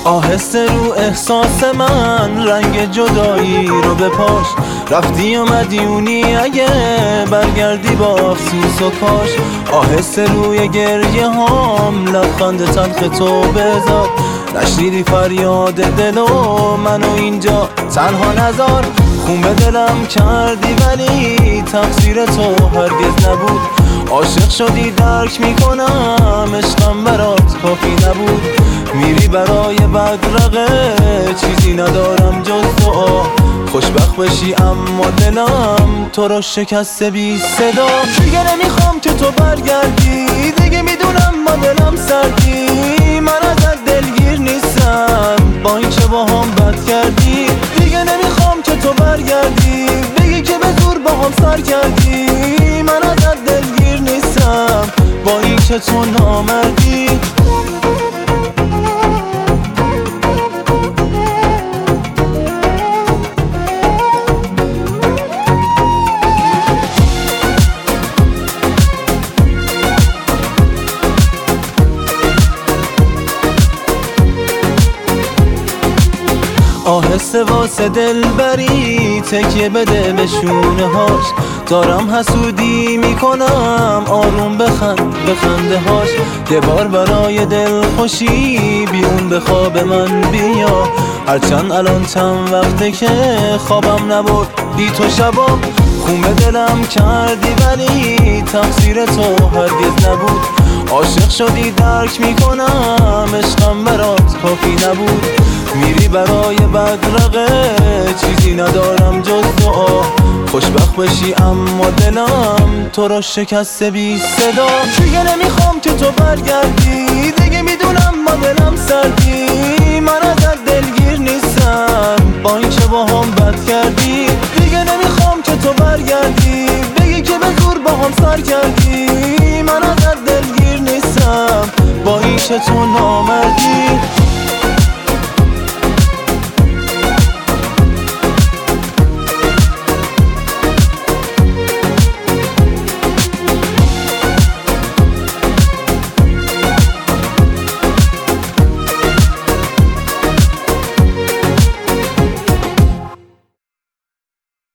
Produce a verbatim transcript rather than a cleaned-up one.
آهسته رو احساس من رنگ جدایی رو بپاش. رفتی اومدیونی اگه برگردی با افسوس و کاش. آهسته روی گریه هام لبخند تلخ تو بذار. نشنیدی فریاد دل و منو اینجا تنها نذار. خون به دلم کردی ولی تقصیر تو هرگز نبود. عاشق شدی درک میکنم عشقم برات کافی نبود. میری برای بدرقه چیزی ندارم جز دعا. خوشبخت بشی اما دلم تو رو شکسته بی صدا. دیگه نمیخوام که تو برگردی، دیگه میدونم ما دلم سردی. من ازت دلگیر نیستم با این چه با هم بد کردی. دیگه نمیخوام که تو برگردی بگی که به زور با هم سر کردی. من ازت دلگیر نیستم با این که تو نامردی. آهسته واسه دل بری تکیه بده به شونه هاش. دارم حسودی میکنم آروم بخند بخنده هاش. یه بار برای دل خوشی بیون به خواب من بیا. هرچند الان چند وقته که خوابم نبرد بی تو شبا. خون به دلم کردی ولی تقصیر تو هرگز نبود. عاشق شدی درک میکنم عشقم برات کافی نبود. میری برای بدرقه چیزی ندارم جز دعا. خوشبخت بشی اما دلم تو رو شکسته بی صدا. دیگه نمیخوام که تو برگردی، دیگه میدونم ما دلم سردی.